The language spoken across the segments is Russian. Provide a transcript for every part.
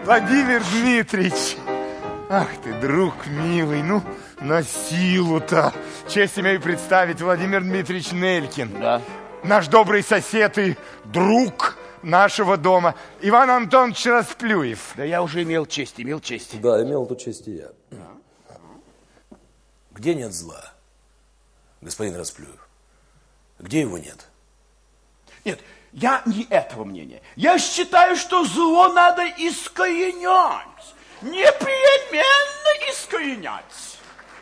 Владимир Дмитриевич. Ах ты, друг милый, ну, на силу-то. Честь имею представить, Владимир Дмитриевич Нелькин. Да. Наш добрый сосед и друг нашего дома, Иван Антонович Расплюев. Да я уже имел честь. Да, имел эту честь и я. Где нет зла, господин Расплюев? Где его нет? Нет, я не этого мнения. Я считаю, что зло надо искоренять. Непременно искоренять.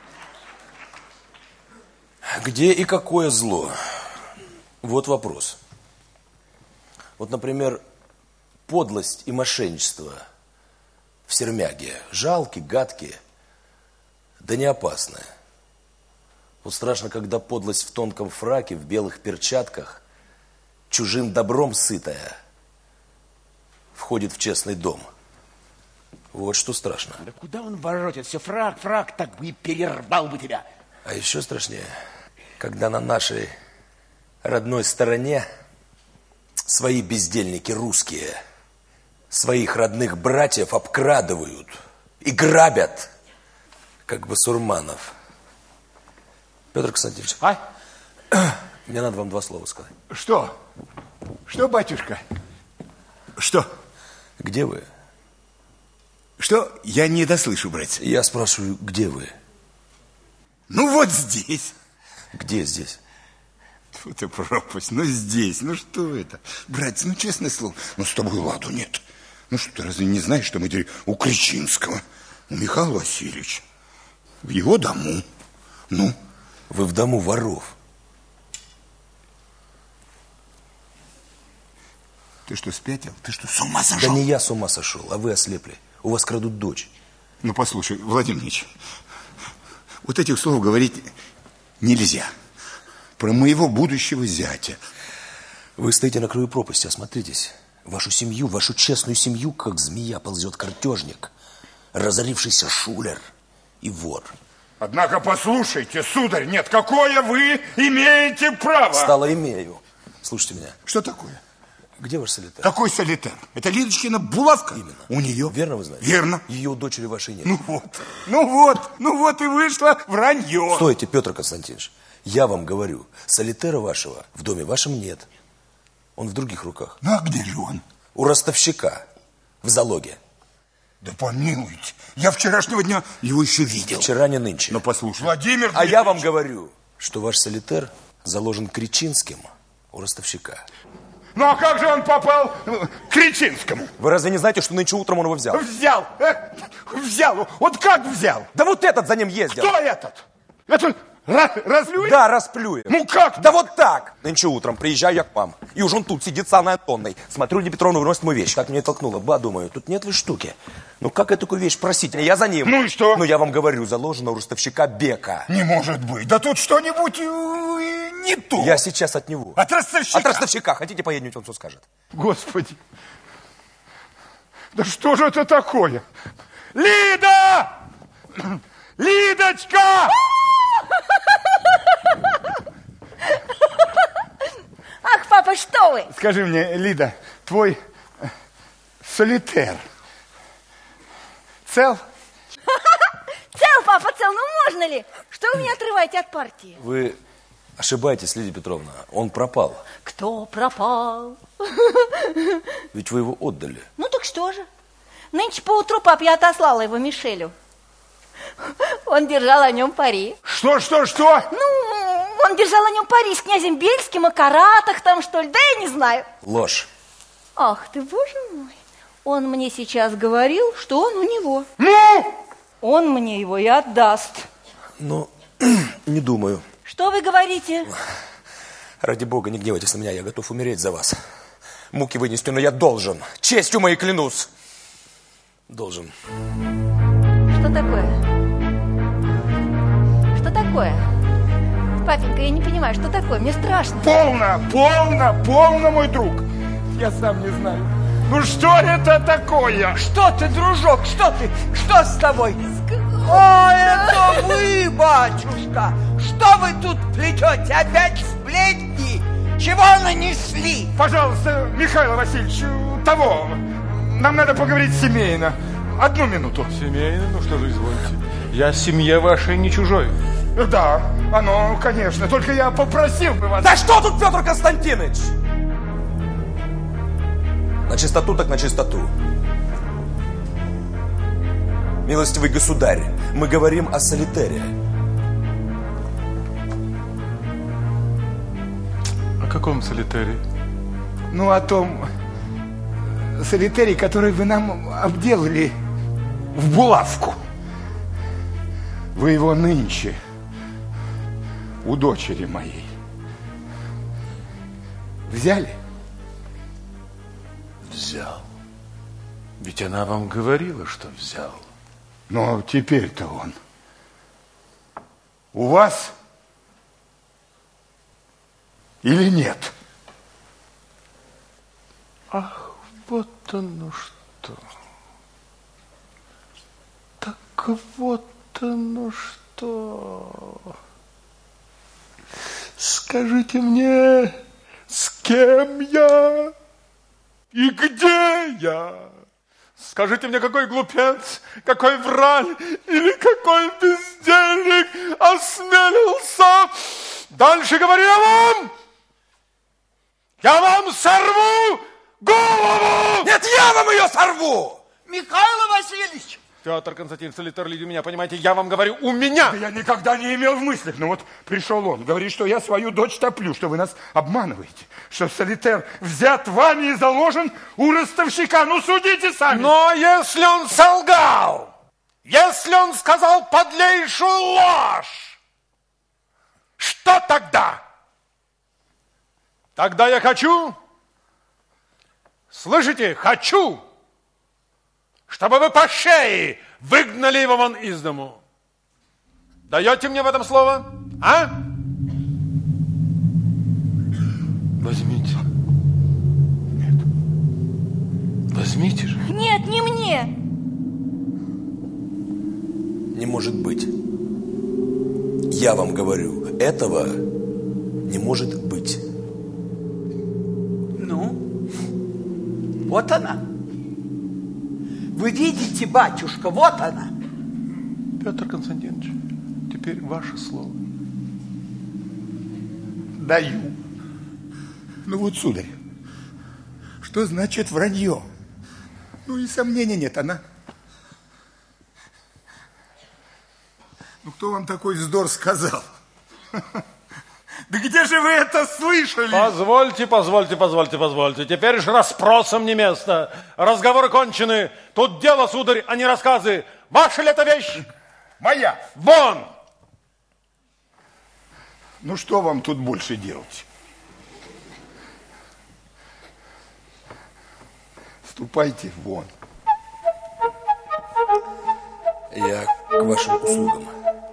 Где и какое зло? Вот вопрос. Вот, например, подлость и мошенничество в сермяге. Жалкие, гадкие, да не опасные. Вот страшно, когда подлость в тонком фраке, в белых перчатках, чужим добром сытая, входит в честный дом. Вот что страшно. Да куда он воротится? Фрак, так бы и перервал бы тебя. А еще страшнее, когда на нашей родной стороне свои бездельники русские своих родных братьев обкрадывают и грабят, как басурманов. Петр Константинович, мне надо вам 2 слова сказать. Что? Что, батюшка? Что? Где вы? Что? Я не дослышу, братец. Я спрашиваю, где вы? Ну, вот здесь. Где здесь? Фу ты, пропасть. Ну, здесь. Ну, что это? Братец, ну, честное слово, ну, с тобой ладу нет. Ну, что, ты разве не знаешь, что мы теперь у Кричинского, у Михаила Васильевича, в его дому? Ну? Вы в дому воров. Ты что, спятил? Ты что, с ума сошел? Да не я с ума сошел, а вы ослепли. У вас крадут дочь. Ну, послушай, Владимир Ильич, вот этих слов говорить нельзя. Про моего будущего зятя. Вы стоите на краю пропасти, осмотритесь. Вашу семью, вашу честную семью, как змея ползет картежник, разорившийся шулер и вор. Однако, послушайте, сударь, нет, какое вы имеете право? Стало имею. Слушайте меня. Что такое? Где ваш солитер? Какой солитер? Это Лидочкина булавка? Именно. У нее? Верно вы знаете? Верно. Ее у дочери вашей нет. Ну вот и вышло вранье. Стойте, Петр Константинович. Я вам говорю, солитера вашего в доме вашем нет. Он в других руках. Ну, а где же он? У ростовщика. В залоге. Да помилуйте. Я вчерашнего дня его еще видел. Вчера, не нынче. Но послушай, Владимир... А я вам говорю, что ваш солитер заложен Кричинским у ростовщика. Ну, а как же он попал к Кричинскому? Вы разве не знаете, что нынче утром он его взял? Взял. Взял. Вот как взял? Да вот этот за ним ездил. Кто этот? Это Расплюев? Да, Расплюев. Ну как? Да вот так. Нынче утром приезжаю я к вам. И уж он тут сидит с Анной Антонной. Смотрю, Лидия Петровна выносит мою вещь. Так меня и толкнуло. Думаю, тут нет ли штуки? Ну как я такую вещь просить? Я за ним. Ну и что? Ну я вам говорю, заложено у ростовщика Бека. Не может быть. Да тут что-нибудь не то. Я сейчас от него. От ростовщика? От ростовщика. Хотите поедем, он все скажет. Господи. Да что же это такое? Лида! Лидочка! Ах, папа, что вы? Скажи мне, Лида, твой солитер цел? Цел, папа, цел. Ну, можно ли? Что вы меня отрываете от партии? Вы ошибаетесь, Лидия Петровна. Он пропал. Кто пропал? Ведь вы его отдали. Ну, так что же? Нынче поутру, пап, я отослала его Мишелю. Он держал о нем пари. Что? Ну, он держал о нем пари с князем Бельским, о каратах там, что ли, да я не знаю. Ложь. Ах ты, боже мой. Он мне сейчас говорил, что он у него. Ну? Он мне его и отдаст. Ну, не думаю. Что вы говорите? Ради бога, не гневайтесь на меня, я готов умереть за вас. Муки вынести, но я должен. Честью моей клянусь. Должен. Что такое? Что такое? Папенька, я не понимаю, что такое? Мне страшно. Полно, мой друг. Я сам не знаю. Ну что это такое? Что ты, дружок, что ты? Что с тобой? О, это вы, батюшка! Что вы тут плетете? Опять сплетни? Чего нанесли? Пожалуйста, Михаил Васильевич, того, нам надо поговорить семейно. 1 минуту. Семейно? Ну что же, извольте. Я семье вашей не чужой. Да, оно, конечно. Только я попросил бы вас... Да что тут, Петр Константинович? На чистоту так на чистоту. Милостивый государь, мы говорим о солитере. О каком солитере? Ну, о том солитере, который вы нам обделали в булавку. Вы его нынче у дочери моей взяли? Взял. Ведь она вам говорила, что взял. Но теперь-то он у вас или нет? Ах, вот оно что. Так вот оно что. Скажите мне, с кем я и где я? Скажите мне, какой глупец, какой враль или какой бездельник осмелился дальше говорить вам? Я вам сорву голову! Нет, я вам ее сорву! Михаил Васильевич! Петр Константинович, солитер у меня, понимаете, я вам говорю, у меня! Я никогда не имел в мыслях, но вот пришел он, говорит, что я свою дочь топлю, что вы нас обманываете, что солитер взят вами и заложен у ростовщика. Ну, судите сами. Но если он солгал, если он сказал подлейшую ложь, что тогда? Тогда я хочу, слышите, хочу, чтобы вы по шее выгнали его вон из дому. Даете мне в этом слово? А? Возьмите. Нет. Возьмите же. Нет, не мне. Не может быть. Я вам говорю, этого не может быть. Ну, вот она. Вы видите, батюшка, вот она. Петр Константинович, теперь ваше слово. Даю. Ну вот, сударь, что значит вранье? Ну и сомнений нет, она. Ну кто вам такой вздор сказал? Да где же вы это слышали? Позвольте. Теперь же расспросам не место. Разговоры кончены. Тут дело, сударь, а не рассказы. Ваша ли эта вещь? Моя. Вон! Ну что вам тут больше делать? Ступайте вон. Я к вашим услугам.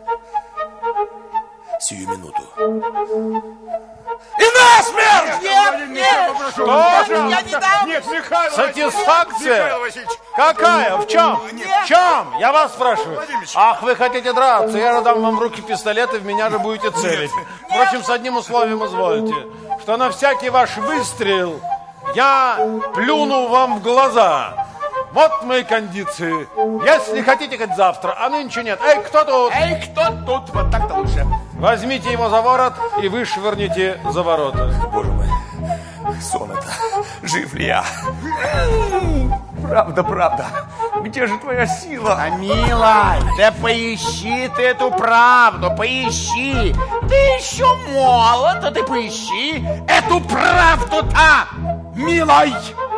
Сию минуту. И насмерть! Нет! Что? Я не дам! Нет, Михаил Сатисфакция? Михаил Васильевич. Какая? В чем? В чем? Я вас спрашиваю. Ах, вы хотите драться? Я же дам вам в руки пистолет, и в меня же будете целить. Впрочем, с одним условием извольте, что на всякий ваш выстрел я плюну вам в глаза. Вот мои кондиции. Если хотите, хоть завтра, а нынче нет. Эй, кто тут? Эй, кто тут? Вот так-то лучше. Возьмите его за ворот и вышвырните за ворота. Боже мой, сон это. Жив ли я? Правда. Где же твоя сила? А, милая, да поищи ты эту правду, поищи. Ты еще молод, а ты поищи эту правду-то, милой.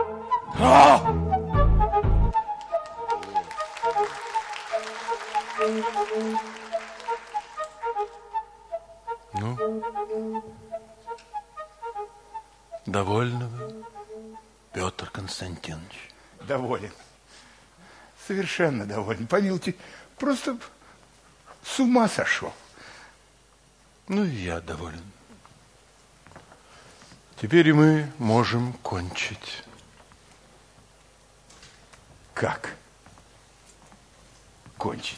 Ну, довольны вы, Петр Константинович? Доволен. Совершенно доволен. Помилуйте, просто с ума сошел. Ну и я доволен. Теперь и мы можем кончить. Как кончить?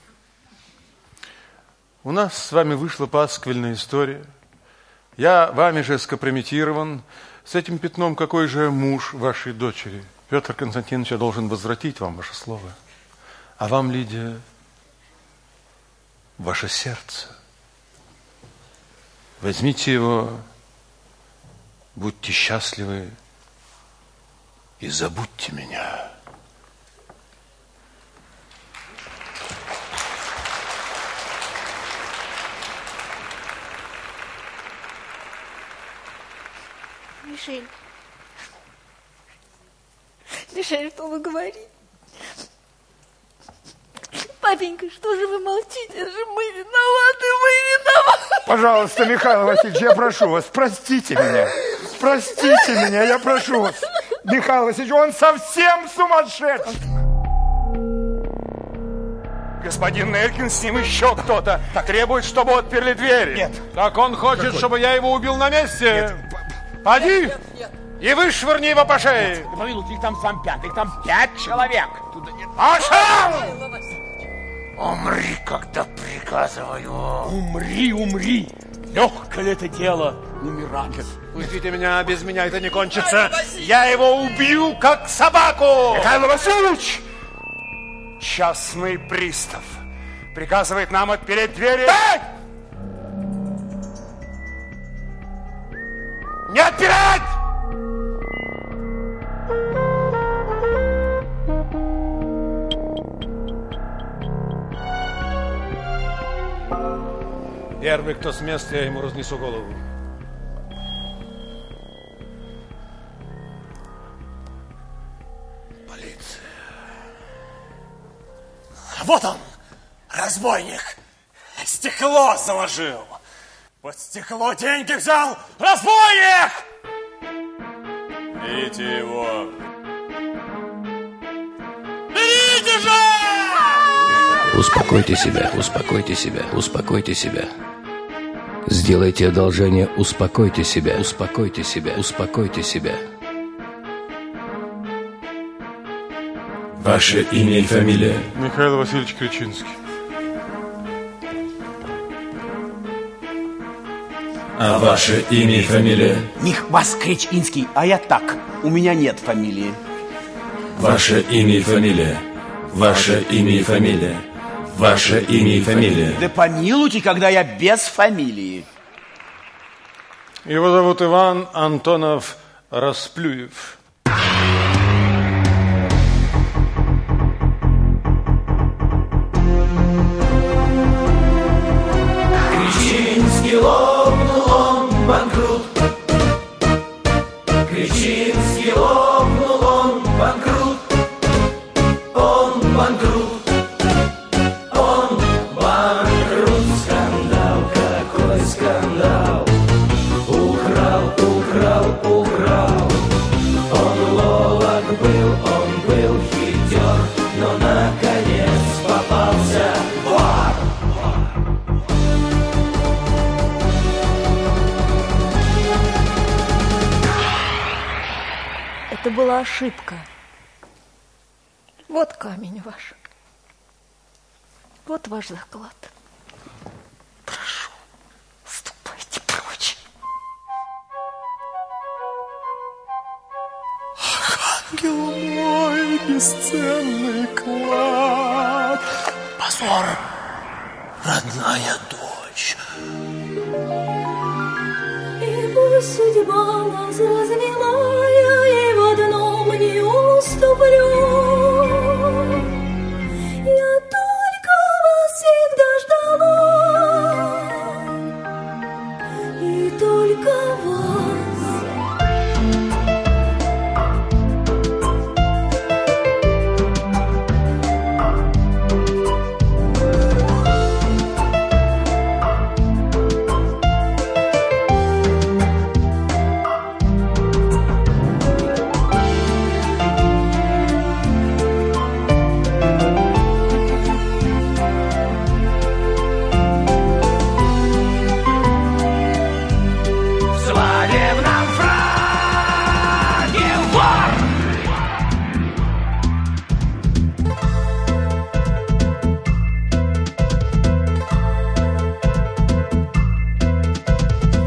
У нас с вами вышла пасквильная история. Я вами же скомпрометирован. С этим пятном какой же муж вашей дочери? Петр Константинович, я должен возвратить вам ваше слово. А вам, Лидия, ваше сердце. Возьмите его, будьте счастливы и забудьте меня. Мишель. Мишель, что вы говорите? Папенька, что же вы молчите? Это же мы виноваты. Пожалуйста, Михаил Васильевич, я прошу вас, простите меня. Простите меня, я прошу вас. Михаил Васильевич, он совсем сумасшедший. Господин Нелькин, с ним еще кто-то требует, чтобы отперли двери. Нет. Так он хочет, чтобы я его убил на месте? Поди и вышвырни его по шее. Помилуйте, их там сам 5, их там 5 человек. Пошел! Умри, когда приказываю. Умри, умри. Легкое ли это дело умирать? Пустите меня, без меня это не кончится. Я его убью, как собаку. Михаил Васильевич! Частный пристав приказывает нам отпереть двери. Не отпирать! Первый, кто с места, я ему разнесу голову. Полиция. Вот он, разбойник. Стекло заложил. Под стекло деньги взял. Разбойник! Берите его. Берите же! Успокойте себя, успокойте себя, успокойте себя. Сделайте одолжение, успокойте себя, успокойте себя, успокойте себя. Ваше имя и фамилия? Михаил Васильевич Кричинский. А ваше имя и фамилия? Вас Кричинский, а я так. У меня нет фамилии. Ваше имя и фамилия? Ваше имя и фамилия? Ваше имя и фамилия? Да помилуйте, когда я без фамилии. Его зовут Иван Антонов Расплюев. Кричинский лопнул, он банкрут. Кричинский лопнул, он банкрут. Он банкрут. Он банкрут. Скандал, какой скандал. Украл, украл, украл. Он ловок был, он был хитер, но наконец попался вор. Это была ошибка. Вот камень ваш. Вот ваш заклад. Прошу, ступайте прочь. Ангел мой, бесценный клад. Позор, родная дочь. И пусть судьба нас развела, я и в одном не уступлю. Я только вас всегда ждала, и только вас.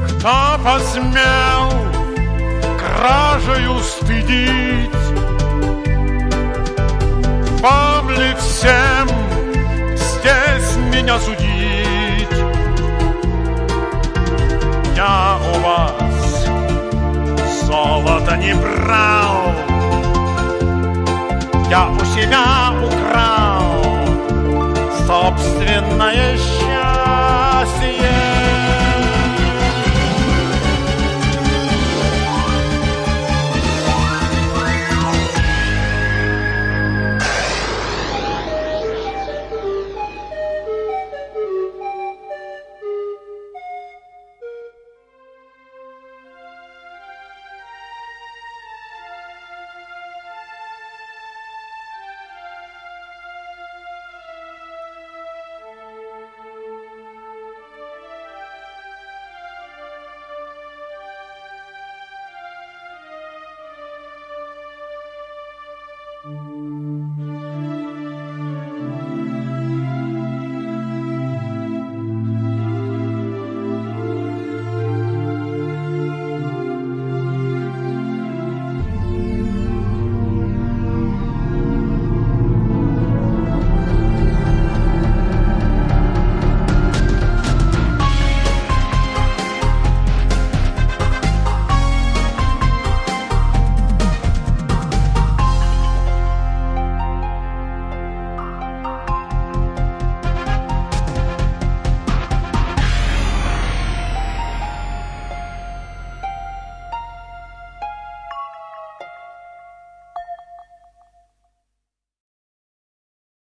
Посмел кражею стыдить Вам ли всем здесь меня судить? Я у вас золото не брал, я у себя украл собственное счастье.